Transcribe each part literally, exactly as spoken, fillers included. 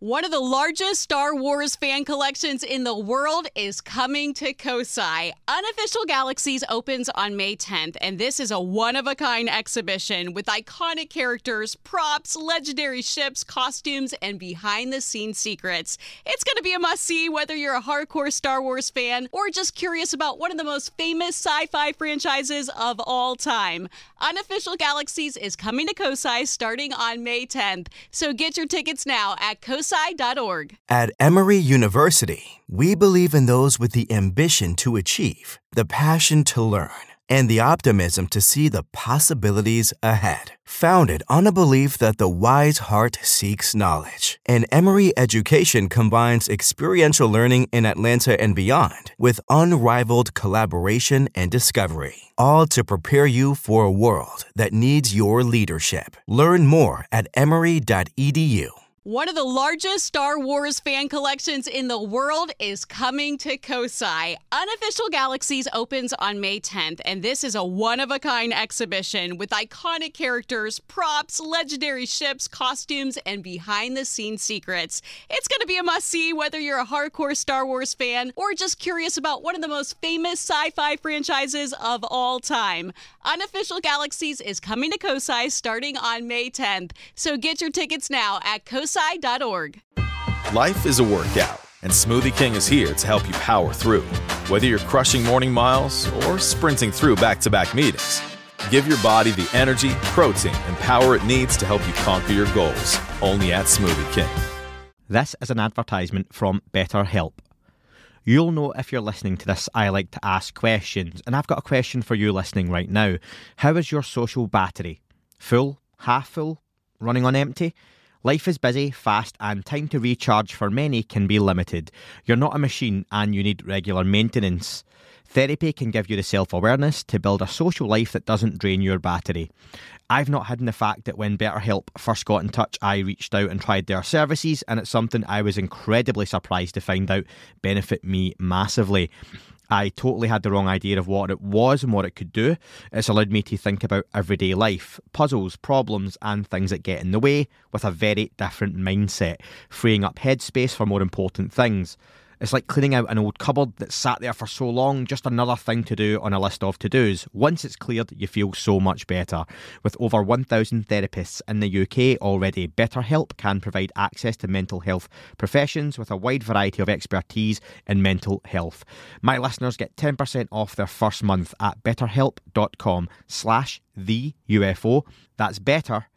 One of the largest Star Wars fan collections in the world is coming to Kosai. Unofficial Galaxies opens on May tenth, and this is a one-of-a-kind exhibition with iconic characters, props, legendary ships, costumes, and behind-the-scenes secrets. It's going to be a must-see whether you're a hardcore Star Wars fan or just curious about one of the most famous sci-fi franchises of all time. Unofficial Galaxies is coming to Kosai starting on May tenth, so get your tickets now at kosai dot org. At Emory University, we believe in those with the ambition to achieve, the passion to learn, and the optimism to see the possibilities ahead. Founded on a belief that the wise heart seeks knowledge, and Emory Education combines experiential learning in Atlanta and beyond with unrivaled collaboration and discovery, all to prepare you for a world that needs your leadership. Learn more at emory dot e d u. One of the largest Star Wars fan collections in the world is coming to Kosai. Unofficial Galaxies opens on May tenth, and this is a one-of-a-kind exhibition with iconic characters, props, legendary ships, costumes, and behind-the-scenes secrets. It's going to be a must-see whether you're a hardcore Star Wars fan or just curious about one of the most famous sci-fi franchises of all time. Unofficial Galaxies is coming to Kosai starting on May tenth, so get your tickets now at kosai dot org. Life is a workout, and Smoothie King is here to help you power through. Whether you're crushing morning miles or sprinting through back-to-back meetings, give your body the energy, protein, and power it needs to help you conquer your goals. Only at Smoothie King. This is an advertisement from BetterHelp. You'll know if you're listening to this, I like to ask questions, and I've got a question for you listening right now. How is your social battery? Full? Half full? Running on empty? Life is busy, fast, and time to recharge for many can be limited. You're not a machine and you need regular maintenance. Therapy can give you the self-awareness to build a social life that doesn't drain your battery. I've not hidden the fact that when BetterHelp first got in touch, I reached out and tried their services, and it's something I was incredibly surprised to find out benefit me massively. I totally had the wrong idea of what it was and what it could do. It's allowed me to think about everyday life, puzzles, problems, and things that get in the way with a very different mindset, freeing up headspace for more important things. It's like cleaning out an old cupboard that's sat there for so long, just another thing to do on a list of to-dos. Once it's cleared, you feel so much better. With over one thousand therapists in the U K already, BetterHelp can provide access to mental health professions with a wide variety of expertise in mental health. My listeners get ten percent off their first month at betterhelp.com slash the UFO. That's better,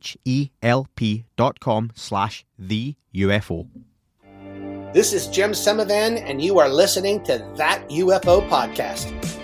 H-E-L-P dot com slash the UFO. This is Jim Semivan, and you are listening to That U F O Podcast.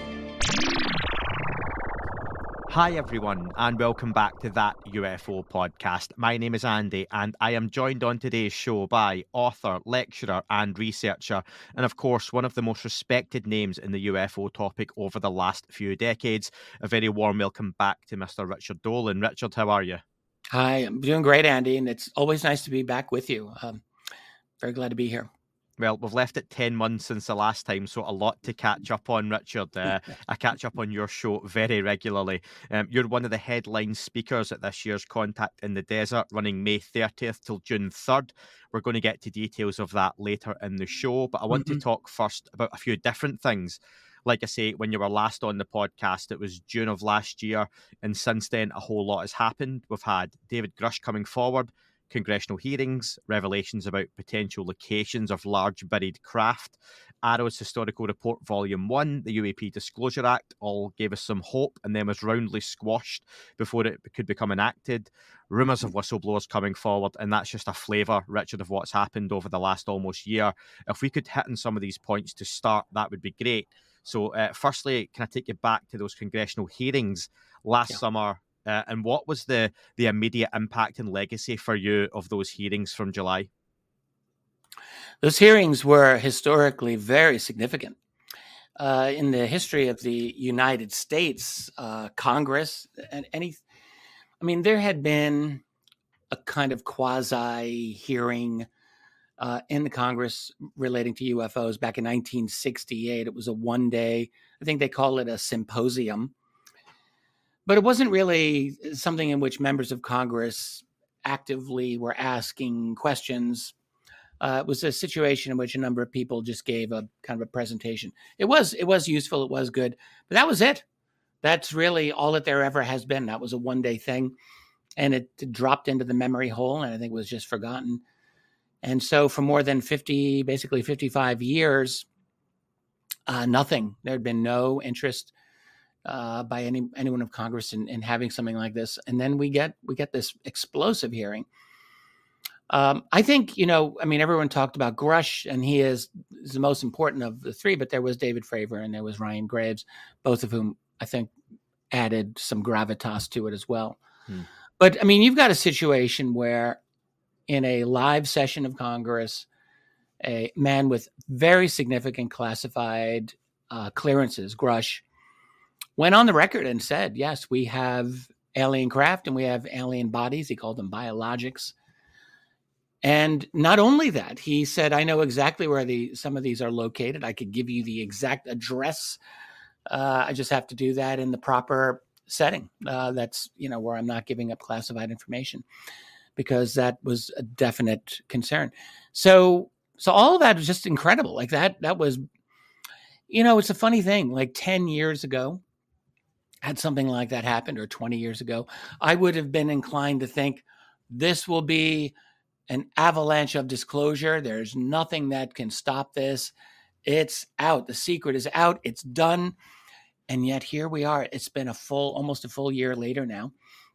Hi everyone, and welcome back to That U F O Podcast. My name is Andy, and I am joined on today's show by author, lecturer, and researcher, and of course, one of the most respected names in the U F O topic over the last few decades. A very warm welcome back to Mister Richard Dolan. Richard, how are you? Hi, I'm doing great, Andy, and it's always nice to be back with you. Um, very glad to be here. Well, we've left it ten months since the last time, so a lot to catch up on, Richard. Uh, I catch up on your show very regularly. Um, you're one of the headline speakers at this year's Contact in the Desert, running May thirtieth till June third. We're going to get to details of that later in the show, but I want mm-hmm. to talk first about a few different things. Like I say, when you were last on the podcast, it was June of last year, and since then, a whole lot has happened. We've had David Grush coming forward, congressional hearings, revelations about potential locations of large buried craft, Arrow's Historical Report Volume one, the U A P Disclosure Act, all gave us some hope and then was roundly squashed before it could become enacted. Rumours of whistleblowers coming forward, and that's just a flavour, Richard, of what's happened over the last almost year. If we could hit on some of these points to start, that would be great. So uh, firstly, can I take you back to those congressional hearings last yeah. summer? Uh, and what was the, the immediate impact and legacy for you of those hearings from July? Those hearings were historically very significant. Uh, in the history of the United States, uh, Congress, and any, I mean, there had been a kind of quasi hearing uh, in the Congress relating to U F Os back in nineteen sixty-eight. It was a one day, I think they call it a symposium. But it wasn't really something in which members of Congress actively were asking questions Uh, it was a situation in which a number of people just gave a kind of a presentation. It was it was useful. It was good. But that was it. That's really all that there ever has been. That was a one-day thing. And it, it dropped into the memory hole, and I think was just forgotten. And so for more than fifty, basically fifty-five years, uh, nothing. There had been no interest uh, by any anyone of Congress in, in having something like this. And then we get we get this explosive hearing. Um, I think, you know, I mean, everyone talked about Grush, and he is, is the most important of the three, but there was David Fravor and there was Ryan Graves, both of whom I think added some gravitas to it as well. Hmm. But, I mean, you've got a situation where in a live session of Congress, a man with very significant classified uh, clearances, Grush, went on the record and said, yes, we have alien craft and we have alien bodies. He called them biologics. And not only that, he said, I know exactly where the some of these are located. I could give you the exact address. Uh, I just have to do that in the proper setting. Uh, that's, you know, where I'm not giving up classified information, because that was a definite concern. So, so all of that was just incredible. Like that, that was, you know, it's a funny thing. Like ten years ago, had something like that happened, or twenty years ago, I would have been inclined to think this will be an avalanche of disclosure. There's nothing that can stop this. It's out. The secret is out. It's done. And yet here we are. It's been a full, almost a full year later now.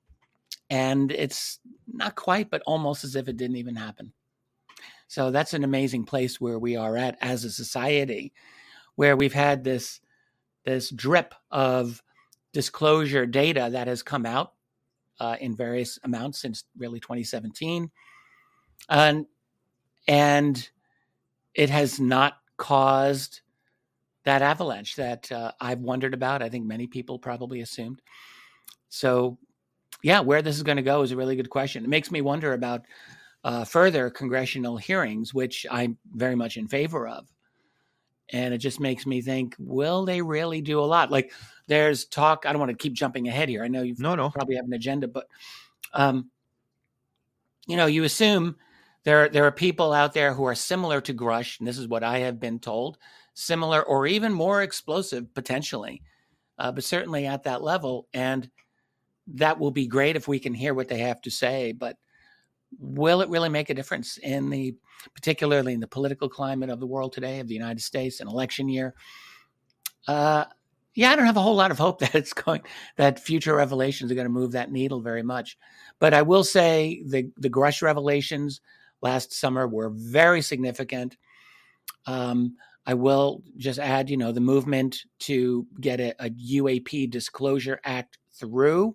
And it's not quite, but almost as if it didn't even happen. So that's an amazing place where we are at as a society, where we've had this, this drip of disclosure data that has come out uh, in various amounts since really twenty seventeen. And, and it has not caused that avalanche that uh, I've wondered about. I think many people probably assumed. So, yeah, where this is going to go is a really good question. It makes me wonder about uh, further congressional hearings, which I'm very much in favor of. And it just makes me think, will they really do a lot? Like there's talk, I don't want to keep jumping ahead here. I know you no, no. probably have an agenda, but, um, you know, you assume there, there are people out there who are similar to Grush, and this is what I have been told, similar or even more explosive potentially, uh, but certainly at that level. And that will be great if we can hear what they have to say. But will it really make a difference in the, particularly in the political climate of the world today, of the United States, an election year? Uh, yeah, I don't have a whole lot of hope that it's going, that future revelations are going to move that needle very much. But I will say the, the Grush revelations last summer were very significant. Um, I will just add, you know, the movement to get a, a U A P Disclosure Act through.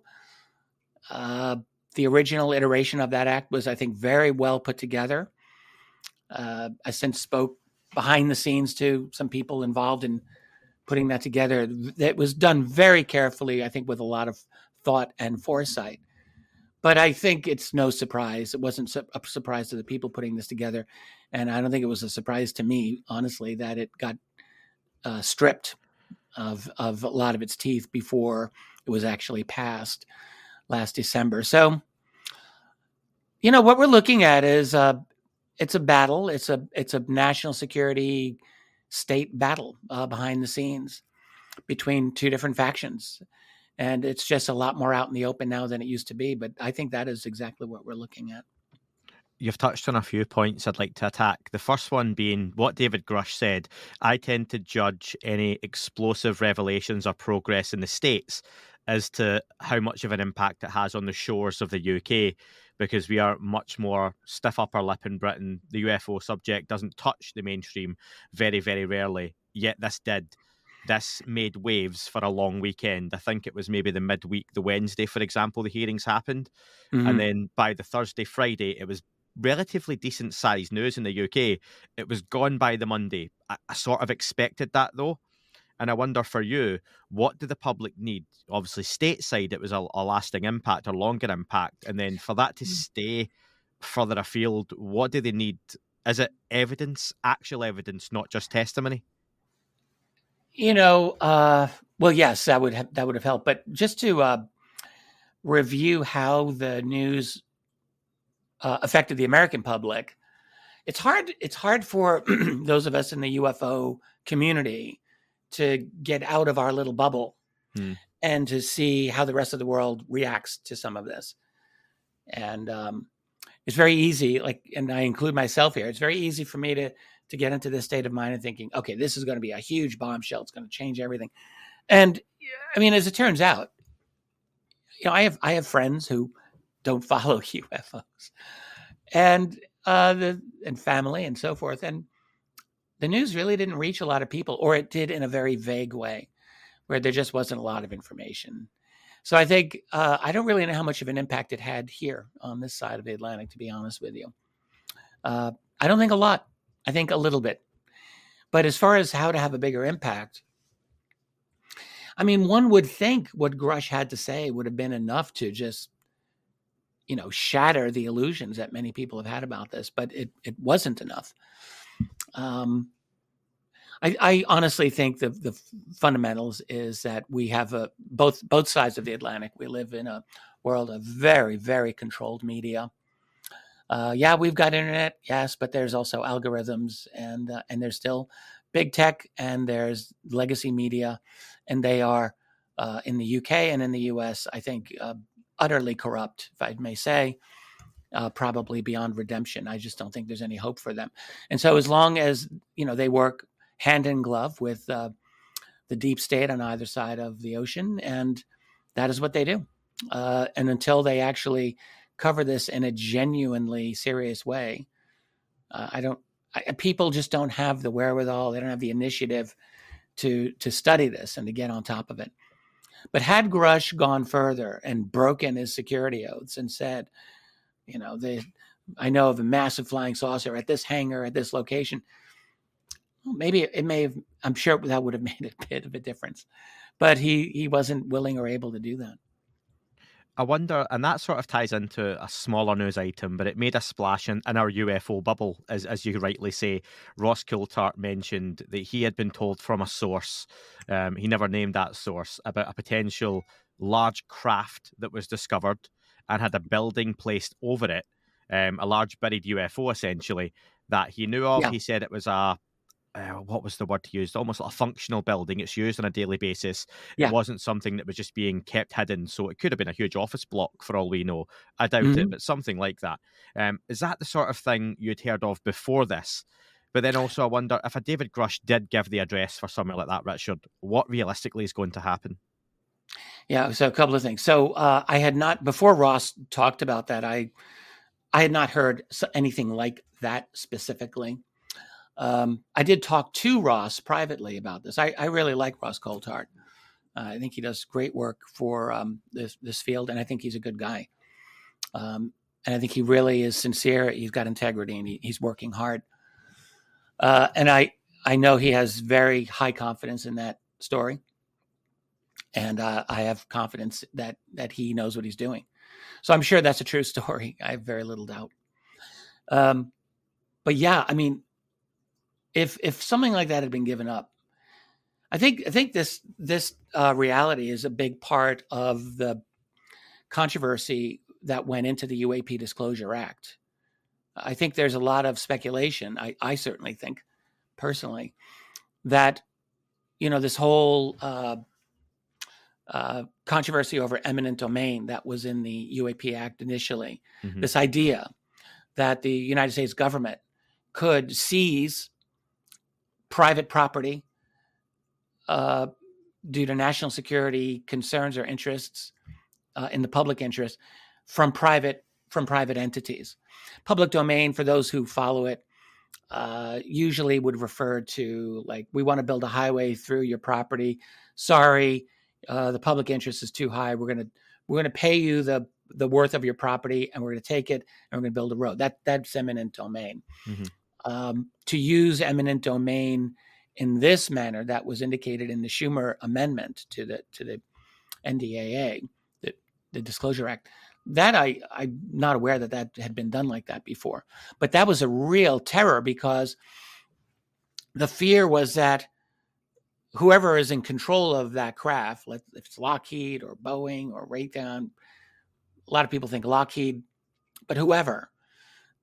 Uh, the original iteration of that act was, I think, very well put together. Uh, I since spoke behind the scenes to some people involved in putting that together. It was done very carefully, I think, with a lot of thought and foresight. But I think it's no surprise. It wasn't a surprise to the people putting this together. And I don't think it was a surprise to me, honestly, that it got uh, stripped of, of a lot of its teeth before it was actually passed last December. So, you know, what we're looking at is uh, it's a battle. It's a it's a national security state battle uh, behind the scenes between two different factions. And it's just a lot more out in the open now than it used to be. But I think that is exactly what we're looking at. You've touched on a few points I'd like to attack. The first one being what David Grush said. I tend to judge any explosive revelations or progress in the States as to how much of an impact it has on the shores of the U K, because we are much more stiff upper lip in Britain. The U F O subject doesn't touch the mainstream very, very rarely, yet this did. This made waves for a long weekend. I think it was maybe the midweek, the Wednesday, for example, the hearings happened. Mm-hmm. And then by the Thursday, Friday, it was relatively decent sized news in the U K. It was gone by the Monday. I, I sort of expected that, though. And I wonder for you, what do the public need? Obviously, stateside, it was a, a lasting impact or longer impact. And then for that to stay further afield, what do they need? Is it evidence, actual evidence, not just testimony? You know, uh, well, yes, that would have, that would have helped. But just to uh, review how the news uh, affected the American public, it's hard. It's hard for those of us in the U F O community to get out of our little bubble hmm. and to see how the rest of the world reacts to some of this. And um, it's very easy, like, and I include myself here. It's very easy for me to to get into this state of mind and thinking, okay, this is going to be a huge bombshell. It's going to change everything. And I mean, as it turns out, you know, I have I have friends who don't follow U F Os, and uh, the and family and so forth. And the news really didn't reach a lot of people, or it did in a very vague way, where there just wasn't a lot of information. So I think uh, I don't really know how much of an impact it had here on this side of the Atlantic, to be honest with you. Uh, I don't think a lot. I think a little bit. But as far as how to have a bigger impact, I mean, one would think what Grush had to say would have been enough to just, you know, shatter the illusions that many people have had about this, but it, it wasn't enough. Um, I, I honestly think the the fundamentals is that we have a both both sides of the Atlantic. We live in a world of very, very controlled media. Uh, yeah, we've got internet, yes, but there's also algorithms, and uh, and there's still big tech, and there's legacy media, and they are uh, in the U K and in the U S, I think, uh, utterly corrupt, if I may say. Uh, probably beyond redemption. I just don't think there's any hope for them. And so as long as, you know, they work hand in glove with uh, the deep state on either side of the ocean, and that is what they do. Uh, and until they actually cover this in a genuinely serious way, uh, I don't, I, people just don't have the wherewithal. They don't have the initiative to, to study this and to get on top of it. But had Grush gone further and broken his security oaths and said, you know, they, I know of a massive flying saucer at this hangar at this location, well, maybe it may have, I'm sure that would have made a bit of a difference. But he, he wasn't willing or able to do that. I wonder, and that sort of ties into a smaller news item, but it made a splash in, in our U F O bubble, as as you rightly say. Ross Coulthart mentioned that he had been told from a source, um, he never named that source, about a potential large craft that was discovered and had a building placed over it, um, a large buried U F O essentially, that he knew of. Yeah. He said it was a, uh, what was the word he used? Almost like a functional building. It's used on a daily basis. Yeah. It wasn't something that was just being kept hidden. So it could have been a huge office block for all we know. I doubt mm-hmm. it, but something like that. Um, is that the sort of thing you'd heard of before this? But then also I wonder, if a David Grush did give the address for something like that, Richard, what realistically is going to happen? Yeah, so a couple of things. So uh, I had not, before Ross talked about that, I I had not heard anything like that specifically. Um, I did talk to Ross privately about this. I, I really like Ross Coulthart. Uh, I think he does great work for um, this this field, and I think he's a good guy. Um, and I think he really is sincere. He's got integrity, and he, he's working hard. Uh, and I I know he has very high confidence in that story. And uh, I have confidence that that he knows what he's doing. So I'm sure that's a true story. I have very little doubt. Um, but yeah, I mean, if if something like that had been given up, I think I think this this uh, reality is a big part of the controversy that went into the U A P Disclosure Act. I think there's a lot of speculation. I, I certainly think, personally, that you know this whole uh, Uh, controversy over eminent domain that was in the U A P Act initially. Mm-hmm. This idea that the United States government could seize private property uh, due to national security concerns or interests uh, in the public interest from private from private entities. Public domain, for those who follow it, uh, usually would refer to, like, we want to build a highway through your property. Sorry. Uh, the public interest is too high. We're gonna we're gonna pay you the the worth of your property, and we're gonna take it and we're gonna build a road. That that's eminent domain. Mm-hmm. Um, to use eminent domain in this manner, that was indicated in the Schumer amendment to the to the N D A A, the, the Disclosure Act. That I I'm not aware that that had been done like that before. But that was a real terror, because the fear was that whoever is in control of that craft, if it's Lockheed or Boeing or Raytheon, a lot of people think Lockheed, but whoever,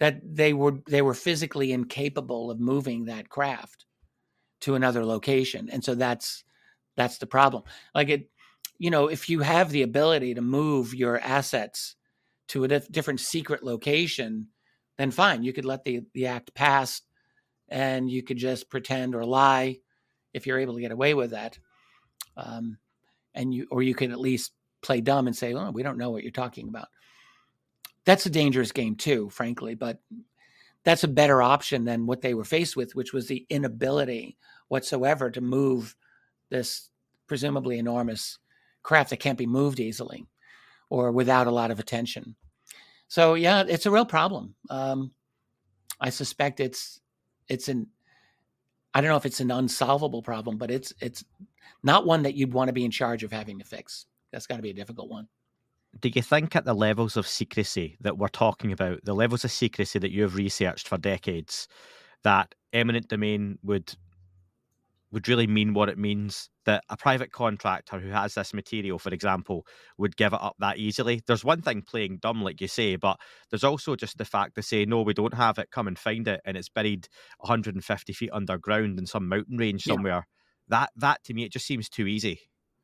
that they were they were physically incapable of moving that craft to another location. And so that's that's the problem. Like it, you know, if you have the ability to move your assets to a dif- different secret location, then fine, you could let the, the act pass and you could just pretend or lie if you're able to get away with that. Um, and you, or you could at least play dumb and say, oh, we don't know what you're talking about. That's a dangerous game too, frankly, but that's a better option than what they were faced with, which was the inability whatsoever to move this presumably enormous craft that can't be moved easily or without a lot of attention. So yeah, it's a real problem. Um, I suspect it's it's an I don't know if it's an unsolvable problem, but it's it's not one that you'd want to be in charge of having to fix. That's got to be a difficult one. Do you think at the levels of secrecy that we're talking about, the levels of secrecy that you have researched for decades, that eminent domain would would really mean what it means, that a private contractor who has this material, for example, would give it up that easily? There's one thing playing dumb, like you say, but there's also just the fact to say, no, we don't have it, come and find it, and it's buried one hundred fifty feet underground in some mountain range somewhere. Yeah. That, that to me, it just seems too easy.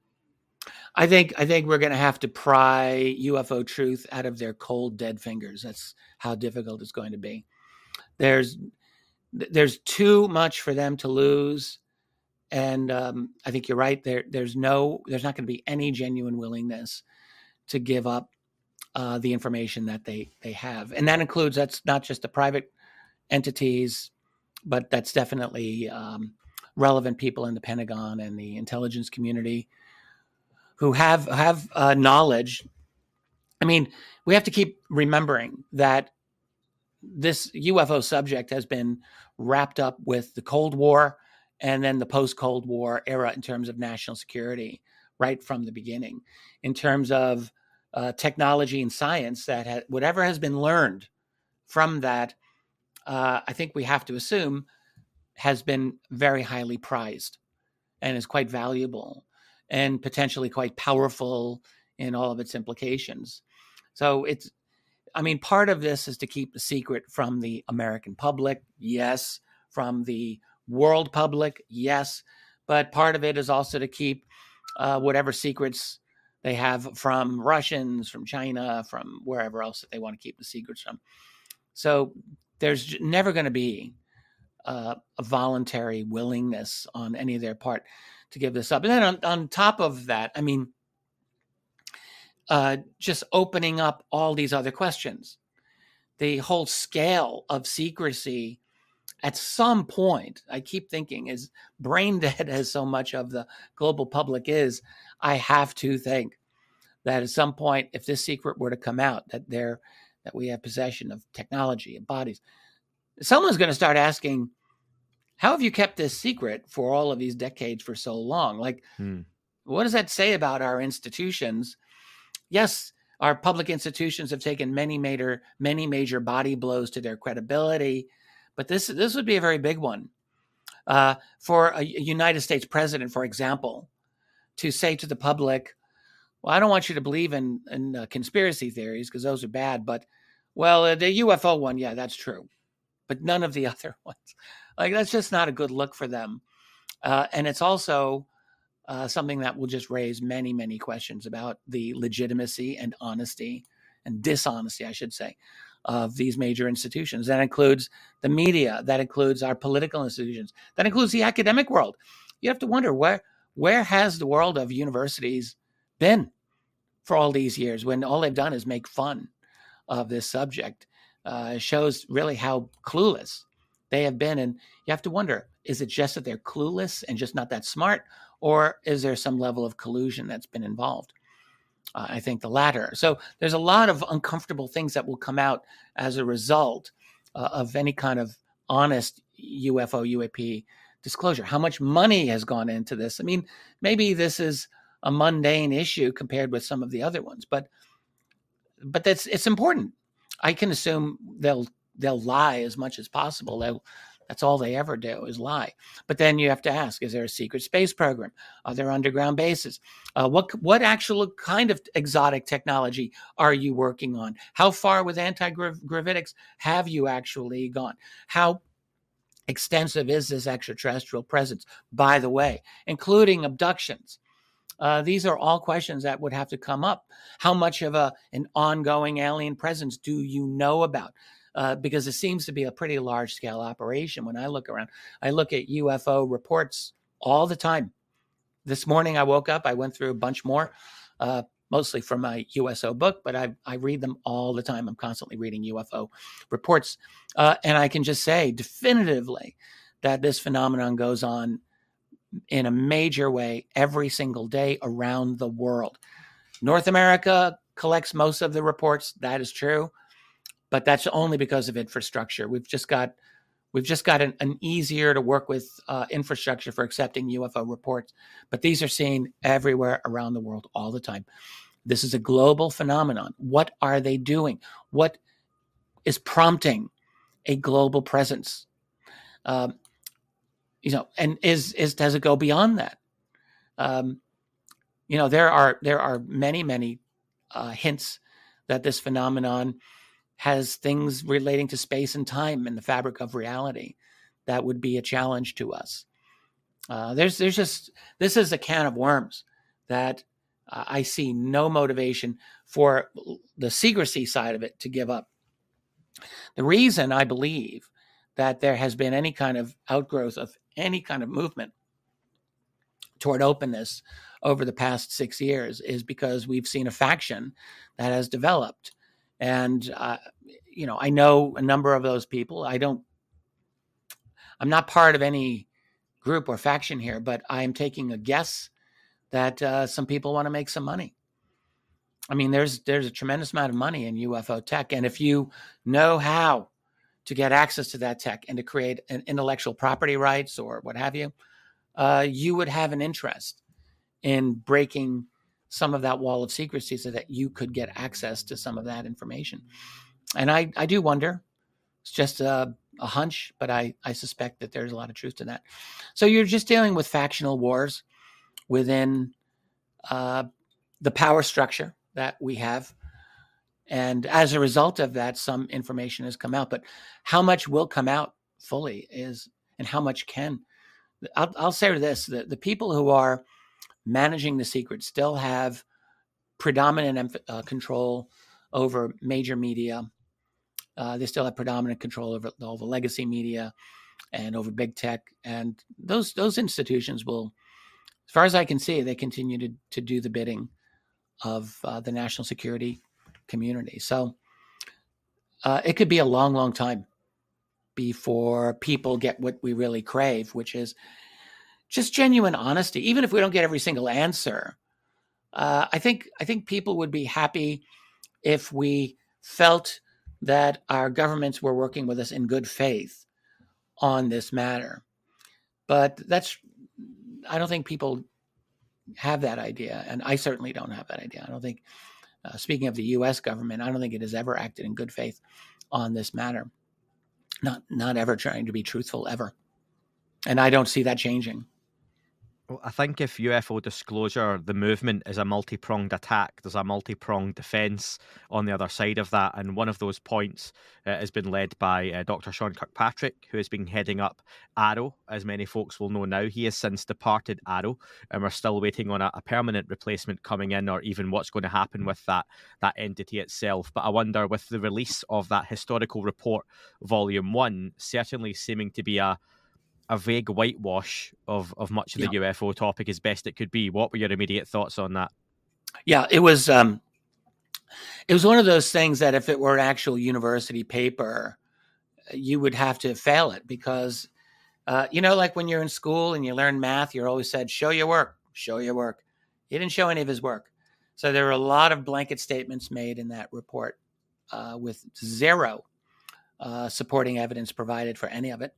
I think I think we're going to have to pry U F O truth out of their cold, dead fingers. That's how difficult it's going to be. There's there's too much for them to lose. And um, I think you're right. There, there's no, there's not going to be any genuine willingness to give up uh, the information that they they have, and that includes that's not just the private entities, but that's definitely um, relevant people in the Pentagon and the intelligence community who have have uh, knowledge. I mean, we have to keep remembering that this U F O subject has been wrapped up with the Cold War and then the post-Cold War era in terms of national security, right from the beginning, in terms of uh, technology and science, that ha- whatever has been learned from that, uh, I think we have to assume has been very highly prized and is quite valuable and potentially quite powerful in all of its implications. So it's, I mean, part of this is to keep the secret from the American public, yes, from the world public, yes, but part of it is also to keep uh, whatever secrets they have from Russians, from China, from wherever else that they want to keep the secrets from. So there's never going to be uh, a voluntary willingness on any of their part to give this up. And then on, on top of that, I mean, uh, just opening up all these other questions, the whole scale of secrecy. At some point, I keep thinking, as brain dead as so much of the global public is, I have to think that at some point, if this secret were to come out, that there, that we have possession of technology and bodies, someone's going to start asking, how have you kept this secret for all of these decades for so long? Like, hmm. what does that say about our institutions? Yes, our public institutions have taken many major, many major body blows to their credibility. But this this would be a very big one uh, for a United States president, for example, to say to the public, well, I don't want you to believe in, in uh, conspiracy theories because those are bad. But, well, uh, the U F O one, yeah, that's true. But none of the other ones. Like, that's just not a good look for them. Uh, and it's also uh, something that will just raise many, many questions about the legitimacy and honesty and dishonesty, I should say, of these major institutions. That includes the media. That includes our political institutions. That includes the academic world. You have to wonder, where where has the world of universities been for all these years when all they've done is make fun of this subject? Uh, it shows really how clueless they have been. And you have to wonder, is it just that they're clueless and just not that smart? Or is there some level of collusion that's been involved? Uh, I think the latter. So there's a lot of uncomfortable things that will come out as a result uh, of any kind of honest U F O, U A P disclosure. How much money has gone into this? I mean, maybe this is a mundane issue compared with some of the other ones, but but that's it's important. I can assume they'll they'll lie as much as possible. They'll That's all they ever do is lie. But then you have to ask, is there a secret space program? Are there underground bases? Uh, what what actual kind of exotic technology are you working on? How far with anti-gravitics have you actually gone? How extensive is this extraterrestrial presence, by the way, including abductions? Uh, these are all questions that would have to come up. How much of a an ongoing alien presence do you know about? Uh, because it seems to be a pretty large-scale operation. When I look around, I look at U F O reports all the time. This morning I woke up, I went through a bunch more, uh, mostly from my U S O book, but I, I read them all the time. I'm constantly reading U F O reports. Uh, and I can just say definitively that this phenomenon goes on in a major way every single day around the world. North America collects most of the reports. That is true. But that's only because of infrastructure. We've just got we've just got an, an easier to work with uh, infrastructure for accepting U F O reports. But these are seen everywhere around the world all the time. This is a global phenomenon. What are they doing? What is prompting a global presence? Um, you know, and is is does it go beyond that? Um, you know, there are there are many many uh, hints that this phenomenon has things relating to space and time and the fabric of reality that would be a challenge to us. Uh, there's, there's just, this is a can of worms that uh, I see no motivation for the secrecy side of it to give up. The reason I believe that there has been any kind of outgrowth of any kind of movement toward openness over the past six years is because we've seen a faction that has developed. And, uh, you know, I know a number of those people. I don't, I'm not part of any group or faction here, but I am taking a guess that uh, some people want to make some money. I mean, there's there's a tremendous amount of money in U F O tech. And if you know how to get access to that tech and to create an intellectual property rights or what have you, uh, you would have an interest in breaking some of that wall of secrecy so that you could get access to some of that information. And I, I do wonder, it's just a, a hunch, but I, I suspect that there's a lot of truth to that. So you're just dealing with factional wars within uh, the power structure that we have. And as a result of that, some information has come out, but how much will come out fully is, and how much can, I'll, I'll say this, the, the people who are managing the secret still have predominant uh, control over major media. Uh, they still have predominant control over all the legacy media and over big tech. And those those institutions will, as far as I can see, they continue to, to do the bidding of uh, the national security community. So uh, it could be a long, long time before people get what we really crave, which is just genuine honesty. Even if we don't get every single answer, uh, I think I think people would be happy if we felt that our governments were working with us in good faith on this matter. But that's, I don't think people have that idea, and I certainly don't have that idea. I don't think, uh, speaking of the U S government, I don't think it has ever acted in good faith on this matter. Not not ever trying to be truthful, ever. And I don't see that changing. Well, I think if U F O disclosure, the movement is a multi-pronged attack, there's a multi-pronged defence on the other side of that. And one of those points uh, has been led by uh, Doctor Sean Kirkpatrick, who has been heading up AARO, as many folks will know now. He has since departed AARO, and we're still waiting on a, a permanent replacement coming in, or even what's going to happen with that, that entity itself. But I wonder, with the release of that historical report, Volume one, certainly seeming to be a a vague whitewash of, of much of the yeah. U F O topic as best it could be. What were your immediate thoughts on that? Yeah, it was um, it was one of those things that if it were an actual university paper, you would have to fail it because, uh, you know, like when you're in school and you learn math, you're always said, show your work, show your work. He didn't show any of his work. So there were a lot of blanket statements made in that report uh, with zero uh, supporting evidence provided for any of it.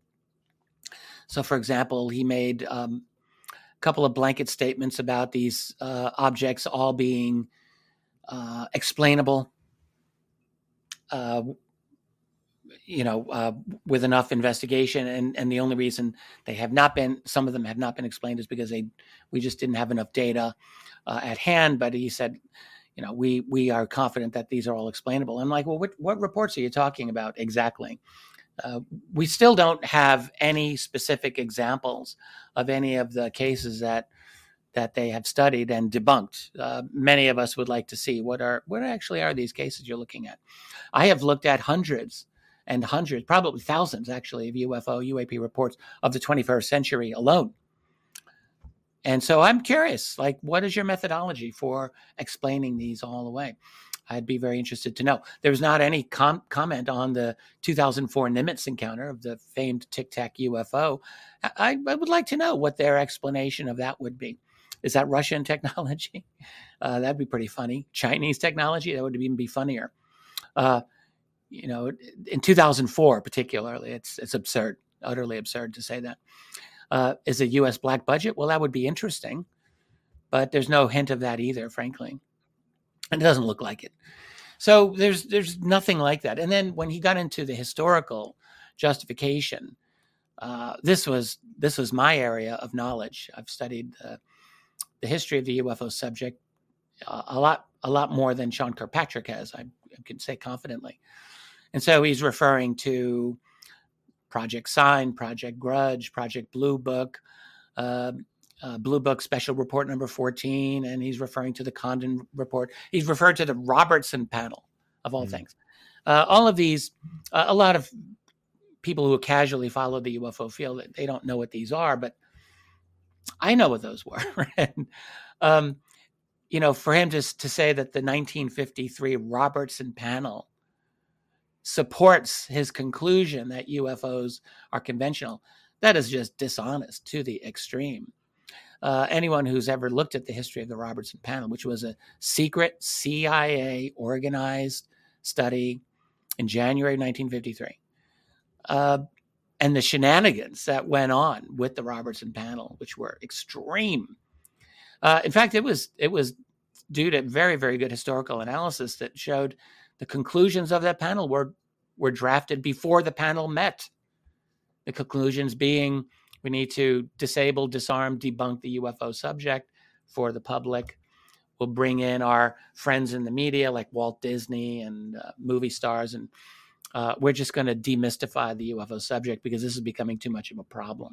So, for example, he made um, a couple of blanket statements about these uh, objects all being uh, explainable, uh, you know, uh, with enough investigation. And, and the only reason they have not been, some of them have not been explained is because they, we just didn't have enough data uh, at hand. But he said, you know, we, we are confident that these are all explainable. I'm like, well, what, what reports are you talking about exactly? Uh, we still don't have any specific examples of any of the cases that that they have studied and debunked. Uh, many of us would like to see what are what actually are these cases you're looking at. I have looked at hundreds and hundreds, probably thousands actually, of U F O, U A P reports of the twenty-first century alone. And so I'm curious, like, what is your methodology for explaining these all away? I'd be very interested to know. There was not any com- comment on the two thousand four Nimitz encounter of the famed Tic Tac U F O. I, I would like to know what their explanation of that would be. Is that Russian technology? Uh, that'd be pretty funny. Chinese technology? That would even be funnier. Uh, you know, in two thousand four particularly, it's it's absurd, utterly absurd to say that. Uh, is a U S black budget? Well, that would be interesting, but there's no hint of that either, frankly. And it doesn't look like it. So there's there's nothing like that. And then when he got into the historical justification, uh, this was this was my area of knowledge. I've studied uh, the history of the U F O subject uh, a lot a lot more than Sean Kirkpatrick has, I, I can say confidently. And so he's referring to Project Sign, Project Grudge, Project Blue Book, uh, Uh, Blue Book Special Report number fourteen, and he's referring to the Condon Report. He's referred to the Robertson Panel, of all mm. things. Uh, all of these, uh, a lot of people who casually follow the U F O field, they don't know what these are, but I know what those were. and, um, you know, for him to, to say that the nineteen fifty-three Robertson Panel supports his conclusion that U F Os are conventional, that is just dishonest to the extreme. Uh, anyone who's ever looked at the history of the Robertson Panel, which was a secret C I A organized study in January nineteen fifty-three, uh, and the shenanigans that went on with the Robertson Panel, which were extreme. Uh, in fact, it was it was due to very, very good historical analysis that showed the conclusions of that panel were were drafted before the panel met. The conclusions being, we need to disable, disarm, debunk the U F O subject for the public. We'll bring in our friends in the media like Walt Disney and uh, movie stars, and uh, we're just going to demystify the U F O subject because this is becoming too much of a problem.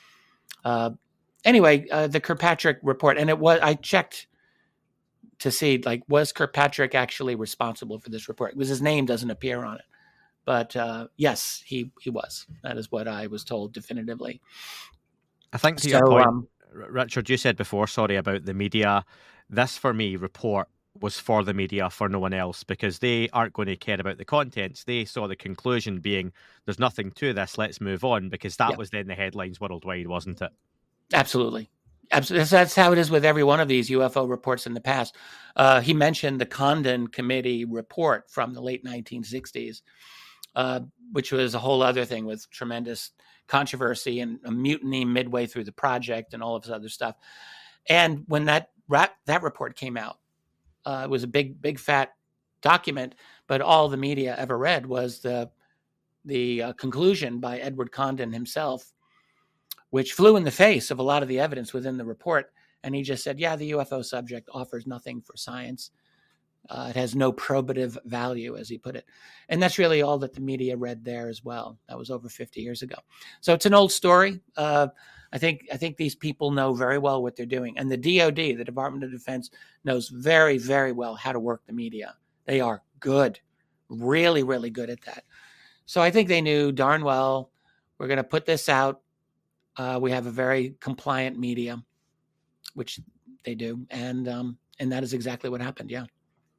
Uh, anyway, uh, the Kirkpatrick report, and it was I checked to see, like, was Kirkpatrick actually responsible for this report? Because his name doesn't appear on it. But uh, yes, he, he was. That is what I was told definitively. I think to so, your point, um, Richard, you said before, sorry, about the media. This, for me, report was for the media, for no one else, because they aren't going to care about the contents. They saw the conclusion being, there's nothing to this, let's move on, because that yeah. was then the headlines worldwide, wasn't it? Absolutely. Absolutely. That's how it is with every one of these U F O reports in the past. Uh, he mentioned the Condon Committee report from the late nineteen sixties. Uh, which was a whole other thing with tremendous controversy and a mutiny midway through the project and all of this other stuff. And when that that report came out, uh, it was a big, big fat document, but all the media ever read was the the uh, conclusion by Edward Condon himself, which flew in the face of a lot of the evidence within the report. And he just said, yeah, the U F O subject offers nothing for science. Uh, it has no probative value, as he put it. And that's really all that the media read there as well. That was over fifty years ago. So it's an old story. Uh, I think I think these people know very well what they're doing. And the D O D, the Department of Defense, knows very, very well how to work the media. They are good, really, really good at that. So I think they knew darn well, we're going to put this out. Uh, we have a very compliant media, which they do. And um, and that is exactly what happened, yeah.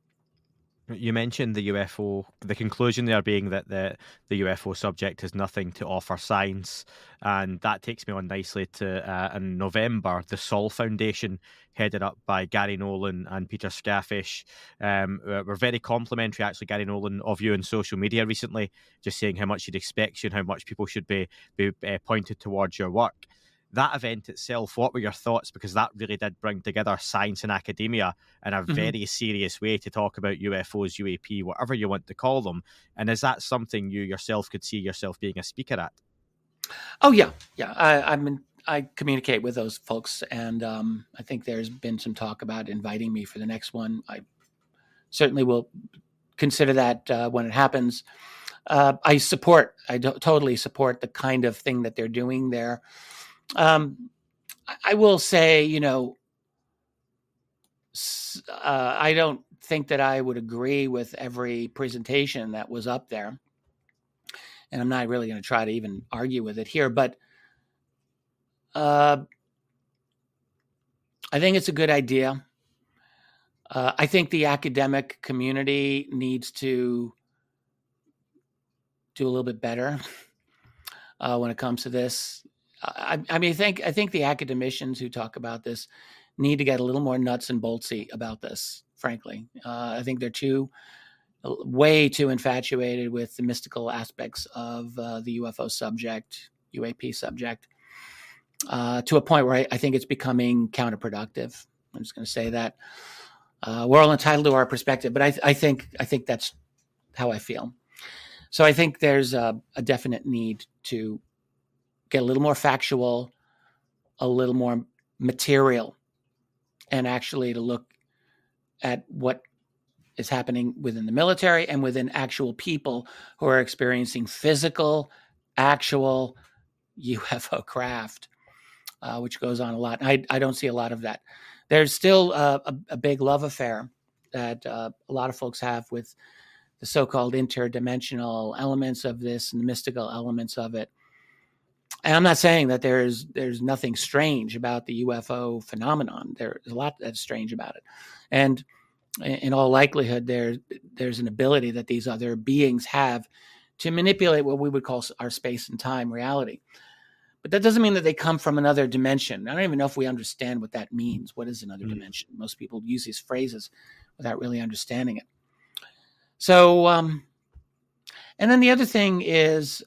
You mentioned the U F O, the conclusion there being that the, the U F O subject has nothing to offer science. And that takes me on nicely to, uh, in November, the Sol Foundation, headed up by Gary Nolan and Peter Skafish, um, were very complimentary, actually, Gary Nolan, of you on social media recently, just saying how much he'd expect you and how much people should be, be uh, pointed towards your work. that event itself, what were your thoughts? Because that really did bring together science and academia in a mm-hmm. very serious way to talk about U F Os, U A P, whatever you want to call them. And is that something you yourself could see yourself being a speaker at? Oh, yeah. Yeah. I, I'm in, I communicate with those folks, and um, I think there's been some talk about inviting me for the next one. I certainly will consider that uh, when it happens. Uh, I support, I do, totally support the kind of thing that they're doing there. Um, I will say, you know, uh, I don't think that I would agree with every presentation that was up there. And I'm not really going to try to even argue with it here, but uh, I think it's a good idea. Uh, I think the academic community needs to do a little bit better uh, when it comes to this. I, I mean, I think I think the academicians who talk about this need to get a little more nuts and boltsy about this. Frankly, uh, I think they're too, way too infatuated with the mystical aspects of uh, the U F O subject, U A P subject, uh, to a point where I, I think it's becoming counterproductive. I'm just going to say that uh, we're all entitled to our perspective, but I, I think I think that's how I feel. So I think there's a, a definite need to get a little more factual, a little more material, and actually to look at what is happening within the military and within actual people who are experiencing physical, actual U F O craft, uh, which goes on a lot. I, I don't see a lot of that. There's still uh, a, a big love affair that uh, a lot of folks have with the so-called interdimensional elements of this and the mystical elements of it. And I'm not saying that there's there's nothing strange about the U F O phenomenon. There's a lot that's strange about it. And in all likelihood, there, there's an ability that these other beings have to manipulate what we would call our space and time reality. But that doesn't mean that they come from another dimension. I don't even know if we understand what that means. What is another mm-hmm. dimension? Most people use these phrases without really understanding it. So, um, and then the other thing is,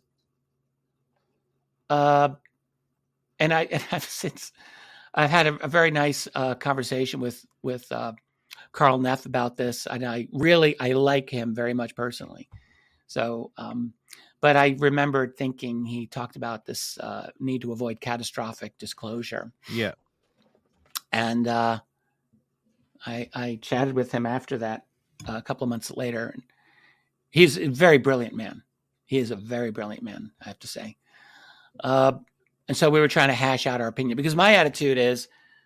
uh, and I, and I've since I've had a, a very nice uh, conversation with with uh, Carl Neff about this, and I really I like him very much personally. So, um, but I remember thinking he talked about this uh, need to avoid catastrophic disclosure. Yeah, and uh, I I chatted with him after that uh, a couple of months later. And he's a very brilliant man. He is a very brilliant man, I have to say. Uh, and so we were trying to hash out our opinion, because my attitude is,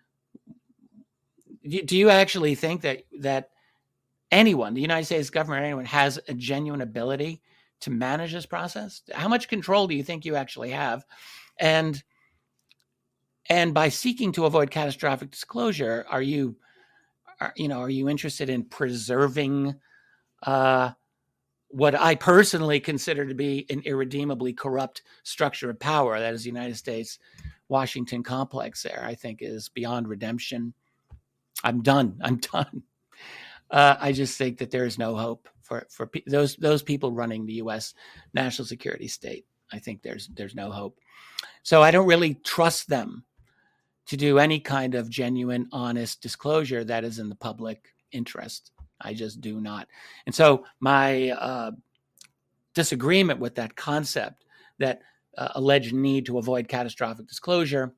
do you actually think that that anyone, the United States government, anyone has a genuine ability to manage this process? How much control do you think you actually have? And and by seeking to avoid catastrophic disclosure, are you, are, you know, are you interested in preserving uh, what I personally consider to be an irredeemably corrupt structure of power, that is the United States Washington complex there, I think is beyond redemption. I'm done. I'm done. Uh, I just think that there is no hope for, for pe- those those people running the U S national security state. I think there's there's no hope. So I don't really trust them to do any kind of genuine, honest disclosure that is in the public interest. I just do not. And so my uh, disagreement with that concept, that uh, alleged need to avoid catastrophic disclosure,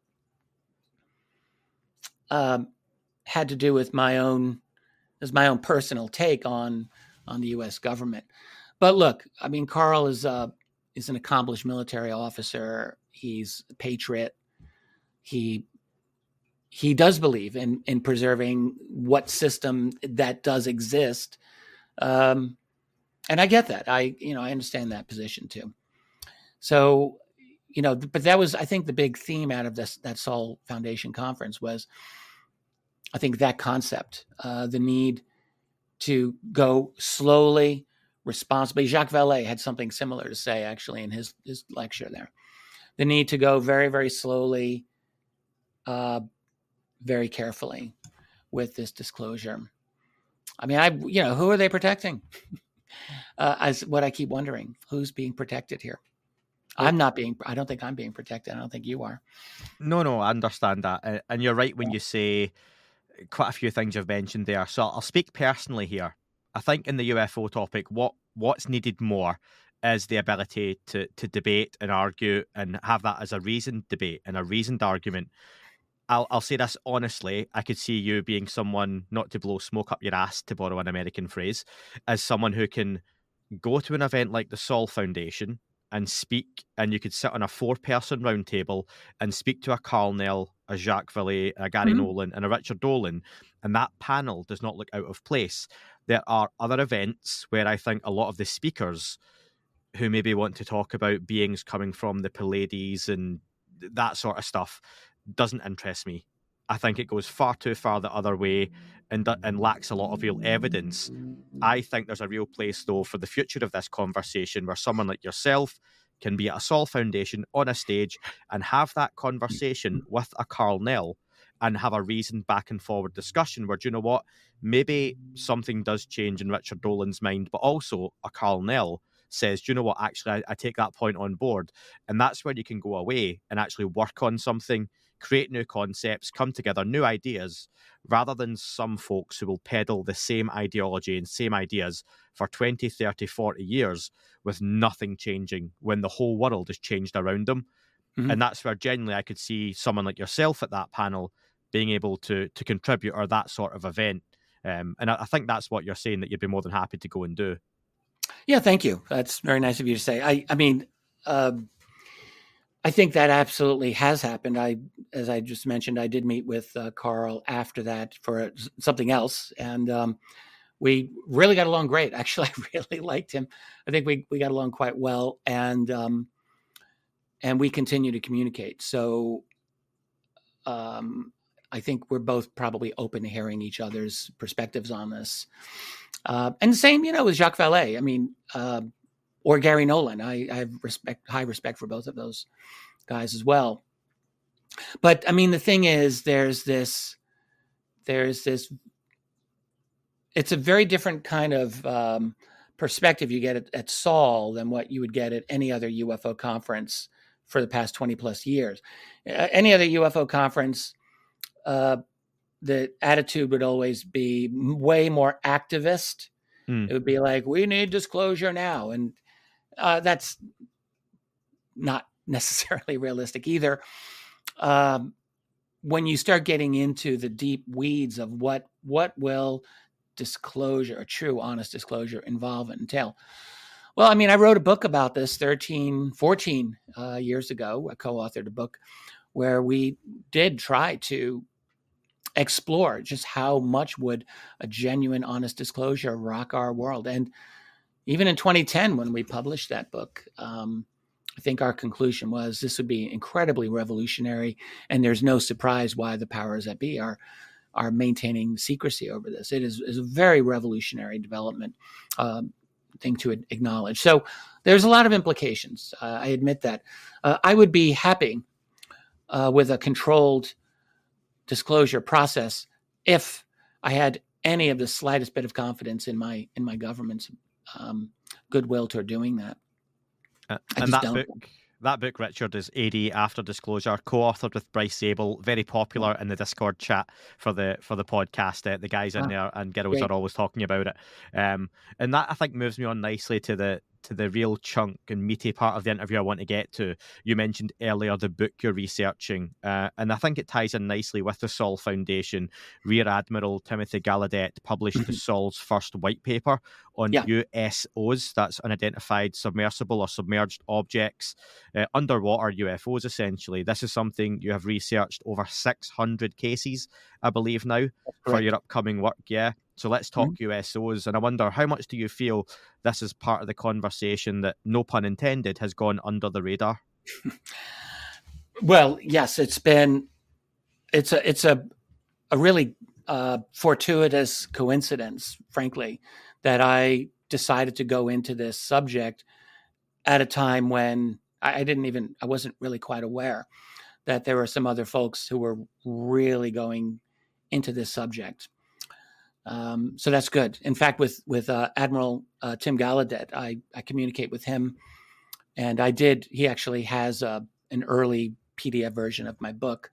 um, had to do with my own, as my own personal take on on the U S government. But look, I mean, Carl is uh, is an accomplished military officer. He's a patriot. He he does believe in in preserving what system that does exist, um, and I get that. I you know I understand that position too. So you know, but that was, I think, the big theme out of this that Sol Foundation conference was, I think, that concept, uh, the need to go slowly, responsibly. Jacques Vallée had something similar to say, actually, in his, his lecture there. The need to go very, very slowly, uh, very carefully with this disclosure. I mean, I, you know, who are they protecting? uh, as what I keep wondering, who's being protected here? I'm not being, I don't think I'm being protected. I don't think you are. No, no, I understand that. Uh, And you're right when you say quite a few things you've mentioned there. So I'll speak personally here. I think in the U F O topic, what what's needed more is the ability to to debate and argue and have that as a reasoned debate and a reasoned argument. I'll I'll say this honestly. I could see you being someone, not to blow smoke up your ass, to borrow an American phrase, as someone who can go to an event like the Sol Foundation and speak, and you could sit on a four-person round table and speak to a Carl Nell, a Jacques Vallée, a Gary Mhm. Nolan, and a Richard Dolan, and that panel does not look out of place. There are other events where I think a lot of the speakers who maybe want to talk about beings coming from the Pleiades and that sort of stuff doesn't interest me. I think it goes far too far the other way and and lacks a lot of real evidence. I think there's a real place, though, for the future of this conversation where someone like yourself can be at a Sol Foundation on a stage and have that conversation with a Carl Nell and have a reasoned back and forward discussion where, do you know what, maybe something does change in Richard Dolan's mind, but also a Carl Nell says, do you know what, actually, I, I take that point on board. And that's where you can go away and actually work on something, create new concepts, come together, new ideas, rather than some folks who will peddle the same ideology and same ideas for twenty, thirty, forty years with nothing changing when the whole world has changed around them. Mhm. And that's where genuinely I could see someone like yourself at that panel being able to to contribute, or that sort of event. Um, and I, I think that's what you're saying, that you'd be more than happy to go and do. Yeah, thank you. That's very nice of you to say. I, I mean, um, I think that absolutely has happened. I, as I just mentioned, I did meet with uh, Carl after that for something else, and um, we really got along great. Actually, I really liked him. I think we we got along quite well, and um, and we continue to communicate. So, um, I think we're both probably open to hearing each other's perspectives on this. Uh, and the same, you know, with Jacques Vallée. I mean, uh, or Gary Nolan. I, I have respect, high respect for both of those guys as well. But I mean, the thing is, there's this, there's this. It's a very different kind of um, perspective you get at, at Sol than what you would get at any other U F O conference for the past twenty plus years. Uh, any other U F O conference, uh, the attitude would always be way more activist. Mm. It would be like, we need disclosure now. And uh, that's not necessarily realistic either. Um, when you start getting into the deep weeds of what, what will disclosure, a true, honest disclosure involve and entail. Well, I mean, I wrote a book about this thirteen, fourteen uh, years ago. I co-authored a book where we did try to explore just how much would a genuine, honest disclosure rock our world. And even in twenty ten, when we published that book, um, I think our conclusion was this would be incredibly revolutionary, and there's no surprise why the powers that be are are maintaining secrecy over this. It is, is a very revolutionary development um, thing to acknowledge. So there's a lot of implications. Uh, I admit that. Uh, I would be happy uh, with a controlled disclosure process if I had any of the slightest bit of confidence in my in my government's um, goodwill toward doing that. Uh, I and just that don't. book, that book, Richard, is A D After Disclosure, co-authored with Bryce Zabel, very popular in the Discord chat for the for the podcast. Uh, the guys in Ah, there and girls great. are always talking about it. Um, and that, I think, moves me on nicely to the to the real chunk and meaty part of the interview I want to get to. You mentioned earlier the book you're researching, uh, and I think it ties in nicely with the Sol Foundation. Rear Admiral Timothy Gallaudet published the Sol's first white paper on Yeah. U S Os, that's unidentified submersible or submerged objects, uh, underwater U F Os essentially. This is something you have researched over six hundred cases, I believe now, for correct. your upcoming work, yeah? So let's talk Mhm. U S Os, and I wonder, how much do you feel this is part of the conversation that, no pun intended, has gone under the radar? Well, yes, it's been it's a it's a a really uh, fortuitous coincidence, frankly, that I decided to go into this subject at a time when I, I didn't even I wasn't really quite aware that there were some other folks who were really going into this subject. Um, so that's good. In fact, with with uh, Admiral uh, Tim Gallaudet, I, I communicate with him And I did, he actually has a, an early P D F version of my book.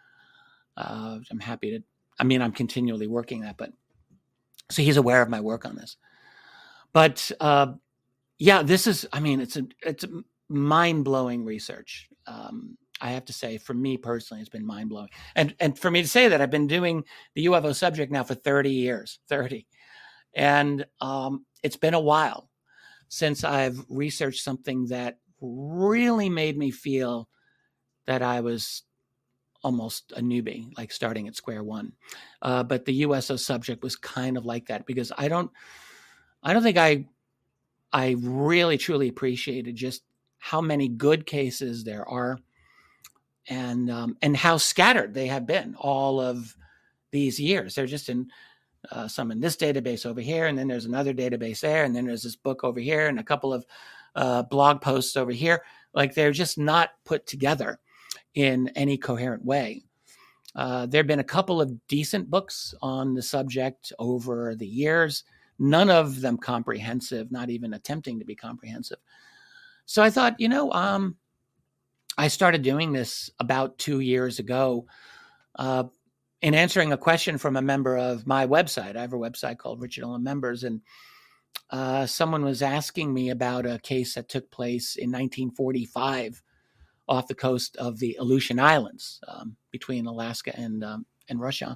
Uh, I'm happy to, I mean, I'm continually working that, but so he's aware of my work on this. But uh, yeah, this is, I mean, it's a, it's a mind-blowing research. Um, I have to say, for me personally, it's been mind-blowing. And and for me to say that, I've been doing the U F O subject now for thirty years, thirty. And um, it's been a while since I've researched something that really made me feel that I was almost a newbie, like starting at square one. Uh, but the U S O subject was kind of like that, because I don't, I don't think I, I really truly appreciated just how many good cases there are, and um, and how scattered they have been all of these years. They're just in uh, some in this database over here, and then there's another database there, and then there's this book over here, and a couple of uh, blog posts over here. Like, they're just not put together in any coherent way. Uh, there have been a couple of decent books on the subject over the years, none of them comprehensive, not even attempting to be comprehensive. So I thought, you know, um, I started doing this about two years ago uh, in answering a question from a member of my website. I have a website called Richard Olin Members, and uh, someone was asking me about a case that took place in nineteen forty-five off the coast of the Aleutian Islands, um, between Alaska and um, and Russia.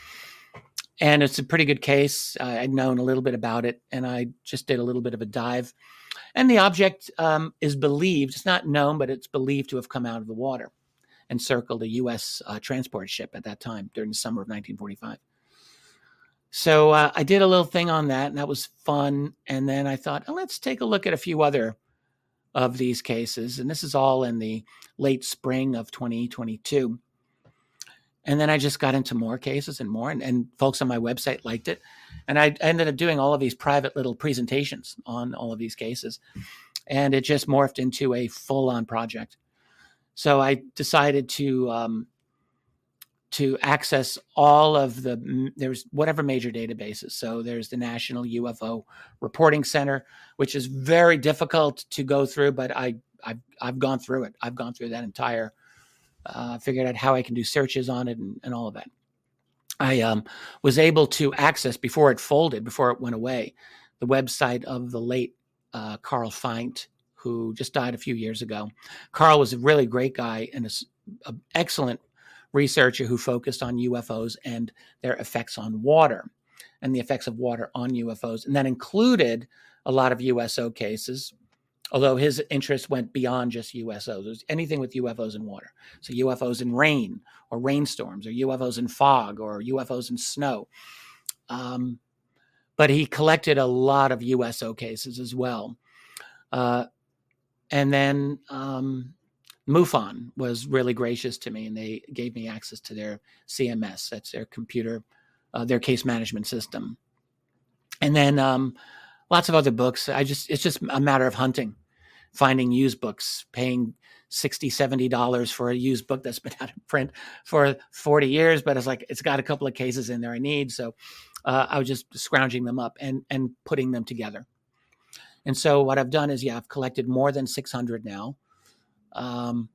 And it's a pretty good case. I'd known a little bit about it, and I just did a little bit of a dive. And the object um, is believed, it's not known, but it's believed to have come out of the water and circled a U S uh, transport ship at that time during the summer of nineteen forty-five. So uh, I did a little thing on that, and that was fun. And then I thought, oh, let's take a look at a few other of these cases. And this is all in the late spring of twenty twenty-two. And then I just got into more cases and more, and, and folks on my website liked it. And I ended up doing all of these private little presentations on all of these cases. And it just morphed into a full-on project. So I decided to um, to access all of the, there's whatever major databases. So there's the National U F O Reporting Center, which is very difficult to go through, but I, I've, I've gone through it. I've gone through that entire, uh, figured out how I can do searches on it and, and all of that. I um, was able to access, before it folded, before it went away, the website of the late uh, Carl Feindt, who just died a few years ago. Carl was a really great guy and an excellent researcher who focused on U F Os and their effects on water and the effects of water on U F Os. And that included a lot of U S O cases, although his interest went beyond just U S Os. It was anything with U F Os in water. So U F Os in rain or rainstorms, or U F Os in fog, or U F Os in snow. Um, but he collected a lot of U S O cases as well. Uh, and then um, MUFON was really gracious to me, and they gave me access to their C M S. That's their computer, uh, their case management system. And then um, lots of other books. I just, it's just a matter of hunting, finding used books, paying sixty dollars, seventy dollars for a used book that's been out of print for forty years, but it's like, it's got a couple of cases in there I need. So uh, I was just scrounging them up and, and putting them together. And so what I've done is, yeah, I've collected more than six hundred now. Um,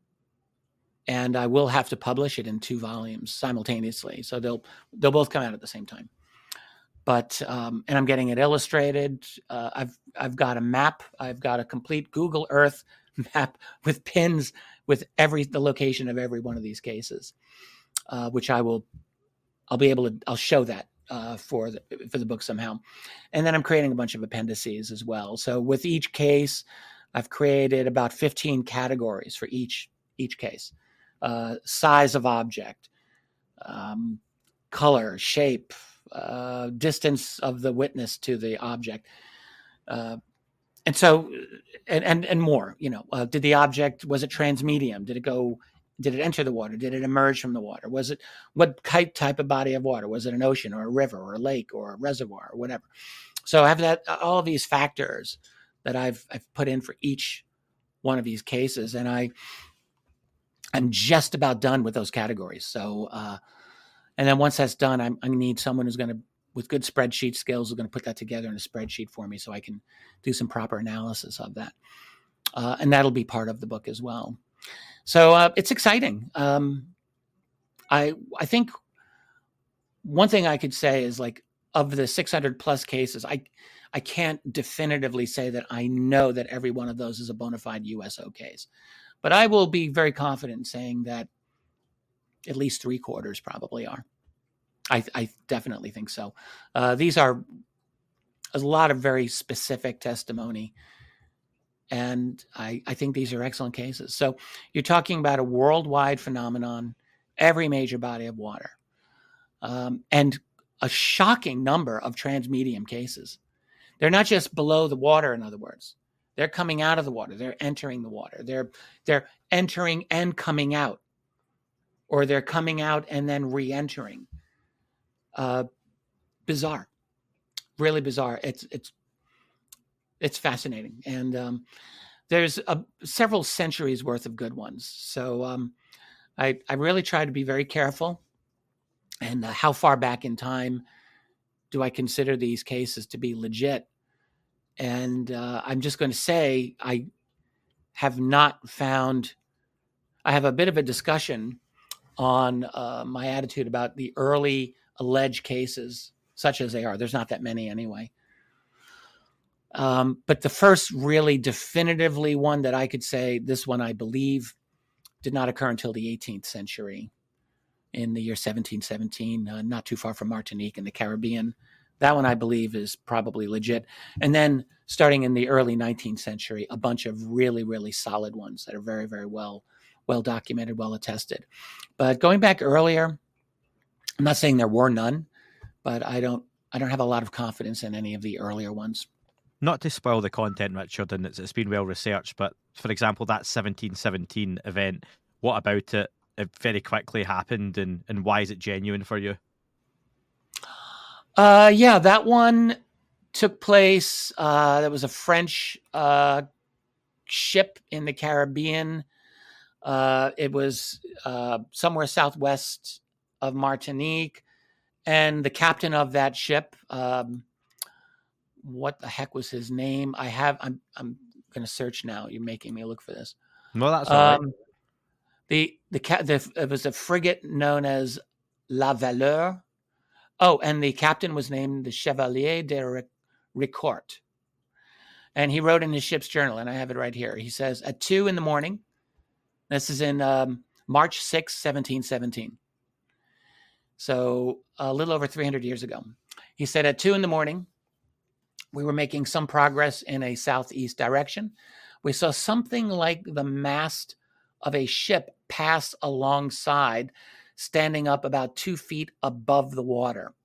and I will have to publish it in two volumes simultaneously. So they'll, they'll both come out at the same time. But, um, and I'm getting it illustrated. Uh, I've, I've got a map. I've got a complete Google Earth map with pins with every, the location of every one of these cases, uh, which I will, I'll be able to, I'll show that, uh, for the, for the book somehow. And then I'm creating a bunch of appendices as well. So with each case, I've created about fifteen categories for each, each case, uh, size of object, um, color, shape, uh, distance of the witness to the object. Uh, and so, and, and, and more, you know, uh, did the object, was it transmedium? Did it go, did it enter the water? Did it emerge from the water? Was it, what type, type of body of water? Was it an ocean or a river or a lake or a reservoir or whatever? So I have that, all of these factors that I've, I've put in for each one of these cases. And I, I'm just about done with those categories. So, uh, and then once that's done, I'm, I need someone who's going to, with good spreadsheet skills, who's going to put that together in a spreadsheet for me so I can do some proper analysis of that. uh, and that'll be part of the book as well. So uh, it's exciting. Um, I I think one thing I could say is, like, of the six hundred plus cases, I I can't definitively say that I know that every one of those is a bona fide U S O case, but I will be very confident in saying that at least three quarters probably are. I, I definitely think so. Uh, these are a lot of very specific testimony, and I, I think these are excellent cases. So you're talking about a worldwide phenomenon, every major body of water, um, and a shocking number of transmedium cases. They're not just below the water, in other words. They're coming out of the water. They're entering the water. They're they're entering and coming out, or they're coming out and then re-entering. Uh, bizarre, really bizarre. It's it's it's fascinating, and um, there's a, several centuries worth of good ones. So um, I I really try to be very careful. And uh, how far back in time do I consider these cases to be legit? And uh, I'm just going to say I have not found. I have a bit of a discussion on uh, my attitude about the early alleged cases, such as they are. There's not that many anyway. Um, but the first really definitively one that I could say, this one I believe, did not occur until the eighteenth century, in the year seventeen seventeen, uh, not too far from Martinique in the Caribbean. That one I believe is probably legit. And then starting in the early nineteenth century, a bunch of really, really solid ones that are very, very well, well documented, well attested. But going back earlier, I'm not saying there were none, but I don't I don't have a lot of confidence in any of the earlier ones. Not to spoil the content, Richard, and it's, it's been well researched, but for example, that seventeen seventeen event, what about it? It very quickly happened, and, and why is it genuine for you? Uh, yeah, that one took place. Uh, there was a French uh, ship in the Caribbean. Uh, it was uh, somewhere southwest of Martinique, and the captain of that ship, um, what the heck was his name? I have. I'm. I'm going to search now. You're making me look for this. No, that's all um, right. The the, the it was a frigate known as La Valeur. Oh, and the captain was named the Chevalier de Ricourt. And he wrote in his ship's journal, and I have it right here. He says, at two in the morning, this is in um, March sixth, seventeen seventeen. So a little over three hundred years ago. He said, at two in the morning, we were making some progress in a southeast direction. We saw something like the mast of a ship pass alongside, standing up about two feet above the water.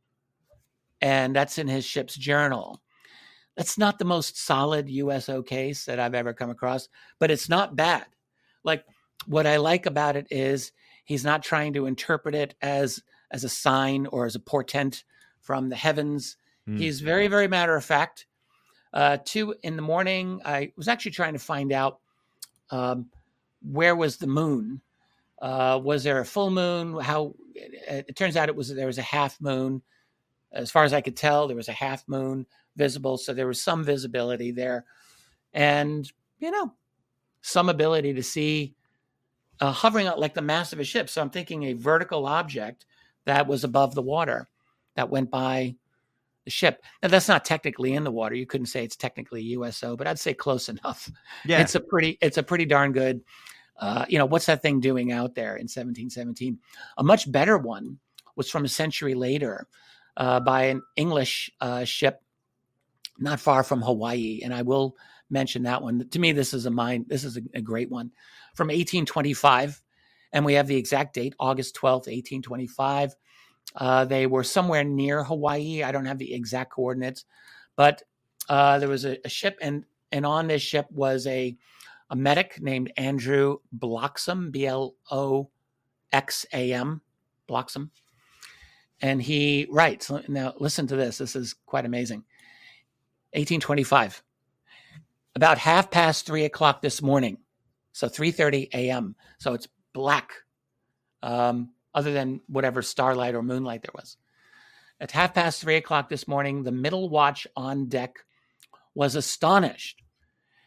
And that's in his ship's journal. That's not the most solid U S O case that I've ever come across, but it's not bad. Like, what I like about it is he's not trying to interpret it as, as a sign or as a portent from the heavens. Mm. He's very, very matter of fact. Uh, two in the morning, I was actually trying to find out um, where was the moon. Uh, was there a full moon? How it, it turns out it was there was a half moon. As far as I could tell, there was a half moon visible, so there was some visibility there, and you know, some ability to see uh, hovering out like the mass of a ship. So I'm thinking a vertical object that was above the water that went by the ship. Now that's not technically in the water. You couldn't say it's technically U S O, but I'd say close enough. Yeah, it's a pretty it's a pretty darn good. Uh, you know, what's that thing doing out there in seventeen seventeen? A much better one was from a century later uh, by an English uh, ship not far from Hawaii. And I will mention that one. To me, this is a mine. This is a, a great one from eighteen twenty-five. And we have the exact date, August twelfth, eighteen twenty-five. Uh, they were somewhere near Hawaii. I don't have the exact coordinates, but uh, there was a, a ship, and, and on this ship was a a medic named Andrew Bloxham, B L O X A M, Bloxham. And he writes, now listen to this. This is quite amazing. eighteen twenty-five, about half past three o'clock this morning. So three thirty a.m. So it's black, um, other than whatever starlight or moonlight there was. At half past three o'clock this morning, the middle watch on deck was astonished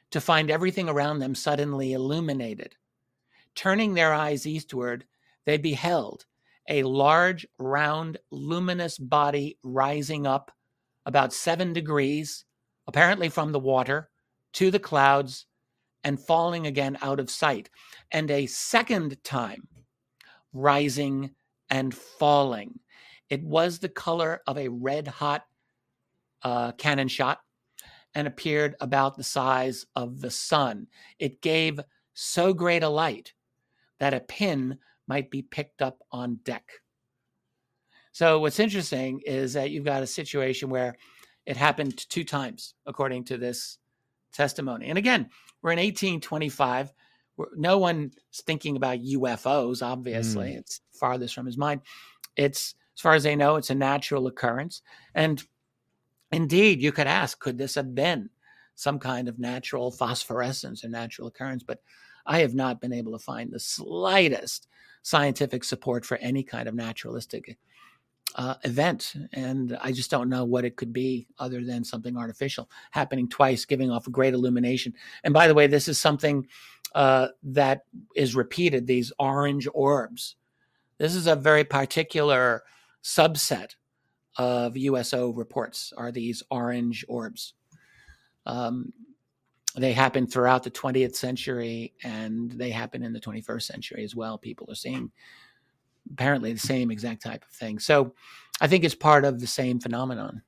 to find everything around them suddenly illuminated. Turning their eyes eastward, they beheld a large, round, luminous body rising up about seven degrees, apparently from the water, to the clouds, and falling again out of sight. And a second time, rising and falling. It was the color of a red-hot uh, cannon shot and appeared about the size of the sun. It gave so great a light that a pin might be picked up on deck. So what's interesting is that you've got a situation where it happened two times, according to this testimony. And again, we're in eighteen twenty-five. We're, no one's thinking about U F Os, obviously. Mm. It's farthest from his mind. It's, as far as they know, it's a natural occurrence. And indeed, you could ask, could this have been some kind of natural phosphorescence or natural occurrence? But I have not been able to find the slightest scientific support for any kind of naturalistic uh, event. And I just don't know what it could be other than something artificial happening twice, giving off a great illumination. And by the way, this is something uh, that is repeated, these orange orbs. This is a very particular subset of U S O reports, are these orange orbs. Um, They happen throughout the twentieth century, and they happen in the twenty-first century as well. People are seeing apparently the same exact type of thing. So I think it's part of the same phenomenon.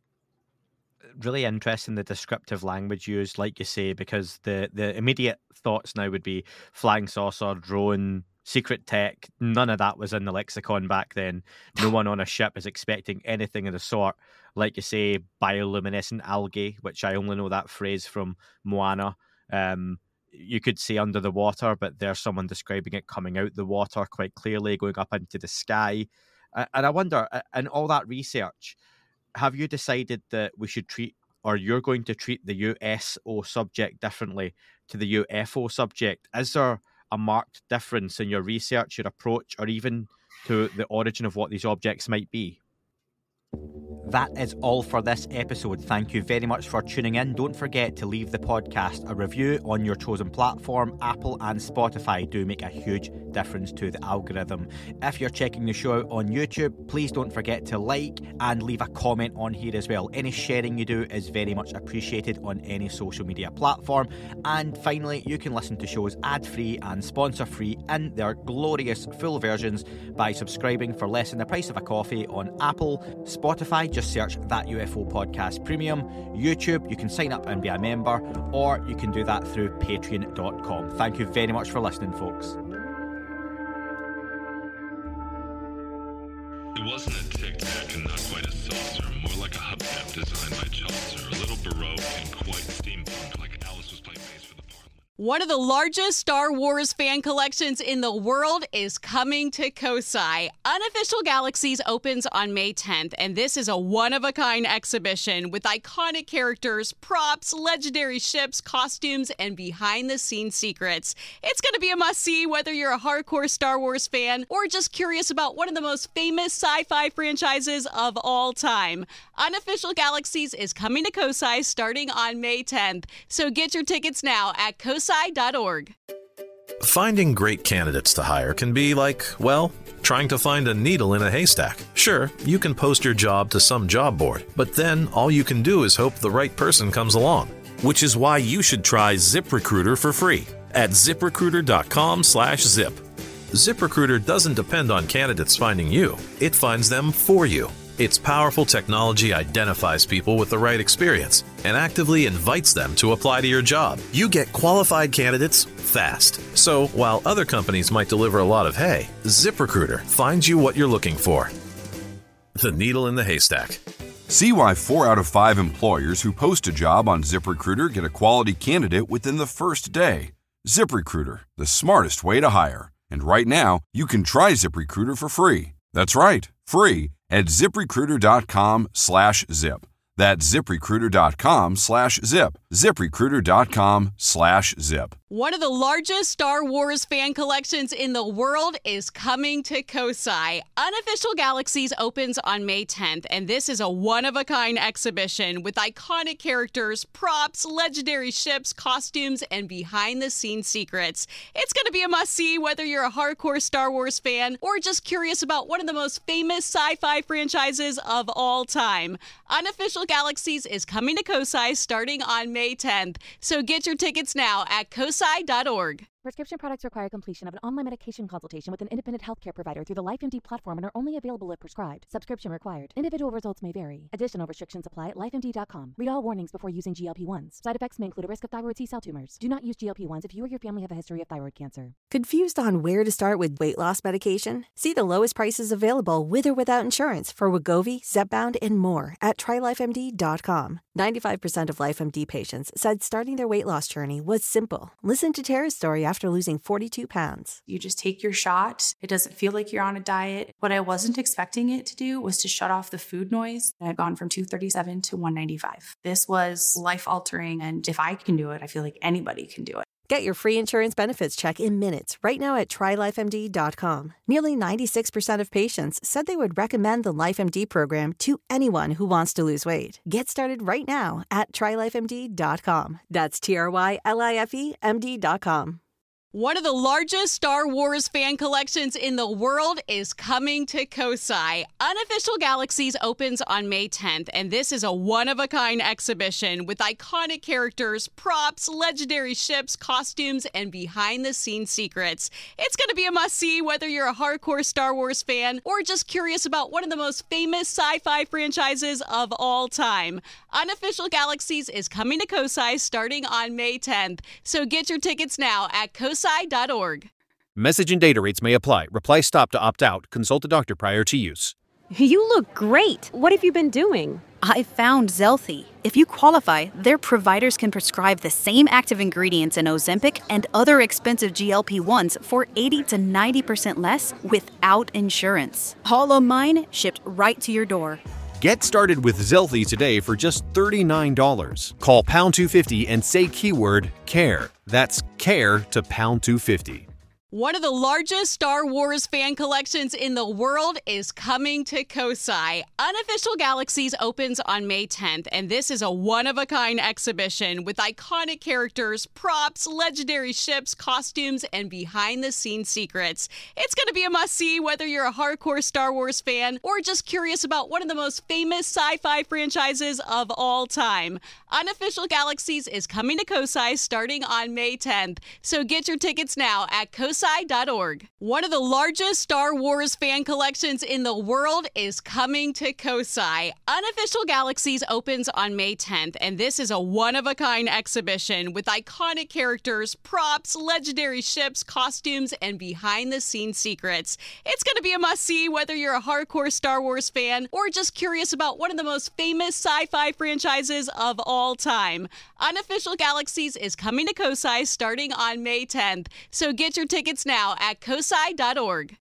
Really interesting, the descriptive language used, like you say, because the, the immediate thoughts now would be flying saucer, drone, secret tech. None of that was in the lexicon back then. No one on a ship is expecting anything of the sort. Like you say, bioluminescent algae, which I only know that phrase from Moana. Um, you could say under the water, but there's someone describing it coming out the water quite clearly, going up into the sky. Uh, and I wonder, in all that research, have you decided that we should treat, or you're going to treat the U S O subject differently to the U F O subject? Is there a marked difference in your research, your approach, or even to the origin of what these objects might be? That is all for this episode. Thank you very much for tuning in. Don't forget to leave the podcast a review on your chosen platform. Apple and Spotify do make a huge difference to the algorithm. If you're checking the show out on YouTube, please don't forget to like and leave a comment on here as well. Any sharing you do is very much appreciated on any social media platform. And finally, you can listen to shows ad-free and sponsor-free in their glorious full versions by subscribing for less than the price of a coffee on Apple, Spotify, just search That U F O Podcast Premium. YouTube, you can sign up and be a member, or you can do that through patreon dot com. Thank you very much for listening, folks. It wasn't a tic-tac and not quite a saucer, more like a hubcap designed by Chaucer, a little baroque and quite steampunk, like Alice was playing bass for the Parliament. One of the largest Star Wars fan collections in the world is coming to Kosai. Unofficial Galaxies opens on May tenth, and this is a one-of-a-kind exhibition with iconic characters, props, legendary ships, costumes, and behind-the-scenes secrets. It's going to be a must-see whether you're a hardcore Star Wars fan or just curious about one of the most famous sci-fi franchises of all time. Unofficial Galaxies is coming to Kosai starting on May tenth, so get your tickets now at kosai dot org. Finding great candidates to hire can be like, well, trying to find a needle in a haystack. Sure, you can post your job to some job board, but then all you can do is hope the right person comes along. Which is why you should try ZipRecruiter for free at zip recruiter dot com slash zip. ZipRecruiter doesn't depend on candidates finding you. It finds them for you. Its powerful technology identifies people with the right experience and actively invites them to apply to your job. You get qualified candidates fast. So while other companies might deliver a lot of hay, ZipRecruiter finds you what you're looking for. The needle in the haystack. See why four out of five employers who post a job on ZipRecruiter get a quality candidate within the first day. ZipRecruiter, the smartest way to hire. And right now, you can try ZipRecruiter for free. That's right, free at zip recruiter dot com slash zip. That's ZipRecruiter.com slash zip. ZipRecruiter.com slash zip. One of the largest Star Wars fan collections in the world is coming to Kosai. Unofficial Galaxies opens on May tenth, and this is a one-of-a-kind exhibition with iconic characters, props, legendary ships, costumes, and behind-the-scenes secrets. It's going to be a must-see whether you're a hardcore Star Wars fan or just curious about one of the most famous sci-fi franchises of all time. Unofficial Galaxies is coming to Kosai starting on May tenth, so get your tickets now at kosai dot org. Prescription products require completion of an online medication consultation with an independent healthcare provider through the LifeMD platform and are only available if prescribed. Subscription required. Individual results may vary. Additional restrictions apply at life M D dot com. Read all warnings before using G L P one s. Side effects may include a risk of thyroid C-cell tumors. Do not use G L P one s if you or your family have a history of thyroid cancer. Confused on where to start with weight loss medication? See the lowest prices available with or without insurance for Wegovy, Zepbound, and more at try life M D dot com. ninety-five percent of LifeMD patients said starting their weight loss journey was simple. Listen to Tara's story after losing forty-two pounds. You just take your shot. It doesn't feel like you're on a diet. What I wasn't expecting it to do was to shut off the food noise. I had gone from two thirty-seven to one ninety-five. This was life-altering, and if I can do it, I feel like anybody can do it. Get your free insurance benefits check in minutes right now at try life M D dot com. Nearly ninety-six percent of patients said they would recommend the LifeMD program to anyone who wants to lose weight. Get started right now at try life M D dot com. That's T R Y L I F E M D dot com. One of the largest Star Wars fan collections in the world is coming to Kosai. Unofficial Galaxies opens on May tenth, and this is a one-of-a-kind exhibition with iconic characters, props, legendary ships, costumes, and behind-the-scenes secrets. It's going to be a must-see whether you're a hardcore Star Wars fan or just curious about one of the most famous sci-fi franchises of all time. Unofficial Galaxies is coming to Kosai starting on May tenth, so get your tickets now at kosai dot org. Message and data rates may apply. Reply stop to opt out. Consult a doctor prior to use. You look great. What have you been doing? I found Zelthy. If you qualify, their providers can prescribe the same active ingredients in Ozempic and other expensive G L P one s for eighty to ninety percent less without insurance. All of mine shipped right to your door. Get started with Zelthy today for just thirty-nine dollars. Call pound two fifty and say keyword CARE. That's CARE to pound two fifty. One of the largest Star Wars fan collections in the world is coming to Kosai. Unofficial Galaxies opens on May tenth, and this is a one-of-a-kind exhibition with iconic characters, props, legendary ships, costumes, and behind-the-scenes secrets. It's going to be a must-see whether you're a hardcore Star Wars fan or just curious about one of the most famous sci-fi franchises of all time. Unofficial Galaxies is coming to Kosai starting on May tenth, so get your tickets now at kosai dot org. One of the largest Star Wars fan collections in the world is coming to Kosai. Unofficial Galaxies opens on May tenth, and this is a one-of-a-kind exhibition with iconic characters, props, legendary ships, costumes, and behind-the-scenes secrets. It's going to be a must-see whether you're a hardcore Star Wars fan or just curious about one of the most famous sci-fi franchises of all time. Unofficial Galaxies is coming to Kosai starting on May tenth, so get your tickets now at kosai dot org.